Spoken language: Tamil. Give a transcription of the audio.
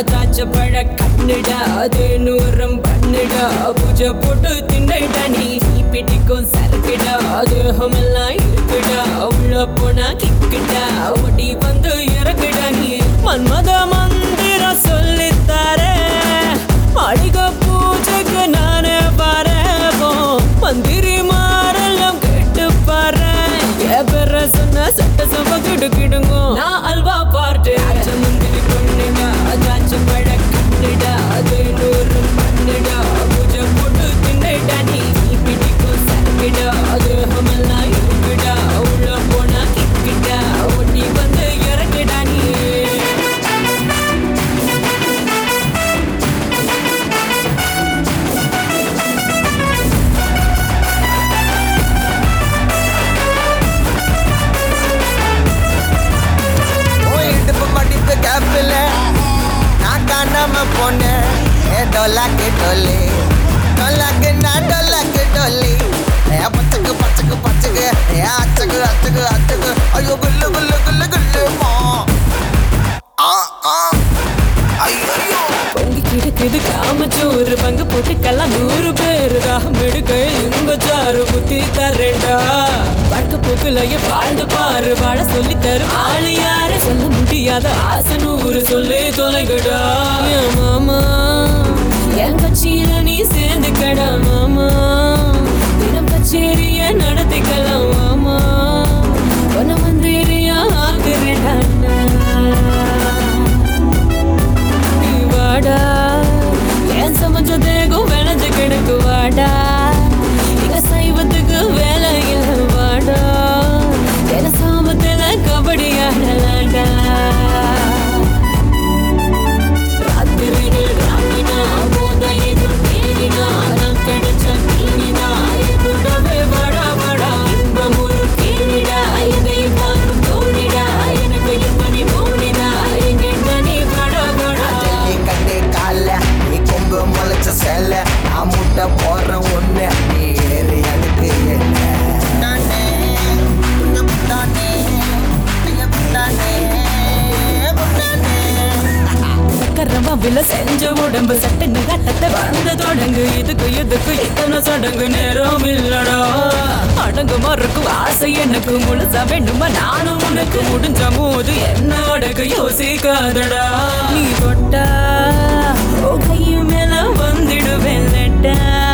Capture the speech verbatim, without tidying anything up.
திராட்சை பழ கண்ணுடா அது நூறம் பண்ணுடா பூஜை போட்டு தின்னுடா நீ பிடிக்கும் சரக்குடா தேகமெல்லாம் இருக்குடா உள்ள போனா கிக்குடா ஓடி வந்து இறக்குடா நீ மன்மத மந்திரம் சொல்லித்தாரே மாளிக பூஜைக்கு நானே பாரேன் மந்திரி மாரெல்லாம் கேட்டு பாரு பேர சொன்ன சட்ட சபை கிடுக்கிடுங்க நான் அல்வா பாட்டு முந்திரி பொண்ணுடா திராட்சை பழ கண்ணுடா அது நூறு பண்ணுடா பூஜை போட்டு தின்னுடா நீ பிடிக்கும் சரக்குடா தேகமெல்லாம் இருக்குடா உள்ள போனா கிக்குடா ஓடி வந்து இறக்குடா நீ நான் காணாம போனேன் டொல்லாக்கு டொல்லி டொல்லாக்கு நான் டொல்லாக்கு டொல்லி பச்சக்கு பச்சக்கு பச்சக்கு அச்சக்கு அச்சக்கு அச்சக்கு ஐயோ குல்லு குல்லு குல்லு குல்லுமா ஐயோ பொங்கி கிடக்குது காமச்சோறு பங்கு போட்டுக்கெல்லாம் நூறு பேரு ராமெடுக்க இங்க சாறு புத்தி தரேண்டா படுக்க போக்குலைய வாழ்ந்து பாரு வாழ சொல்லி தரும் ஆளு யாரு சொல்ல முடியாத ஆசை நூறு சொல்லி தொலைகடா மாமா என் கட்சியில நீ சேர்ந்துக்கடா மாமா தினம் கச்சேரிய நடத்திக்கலாம் மாமா பொண்ணு மந்திரியா ஆக்குறேடா வாடா ஏன் சமைச்ச தேகம் விளைஞ்சு கிடக்கு வாடா இங்க சைவத்துக்கு வேலை இல்லை வாடா என சாமத்துல கபடி ஆடலாண்டா ராத்திரிகள் ராமினா போதையில் தேடினா நான் கிடைச்ச தீனினா கூடவே வாடா வாடா இன்பம் ஒரு கேணிடா இதை வாங்கும் தோணிடா எனக்கு இன்பனி போனிடா எங்க நீ வாடா வாடா கண்ணே கால நீ கொம்பு முளைச்ச செல்ல நான் முட்டை போடுற ஒண்ணு நீ ஏறி அடுக்கு என்ன கரவாவில செஞ்ச உடம்பு சட்டன்னு கட்டத்தை வந்த தொடங்கு இதுக்கு இதுக்கு எத்தனை சடங்கு நேரம் இல்லடா அடங்கு மறுக்கும் ஆசை எனக்கு முழுசா வேண்டுமா நானும் உனக்கு முடிஞ்ச போது என்னோட யோசிக்காதடா நீ தொட்டா கையும் மேல வந்துடுவேன்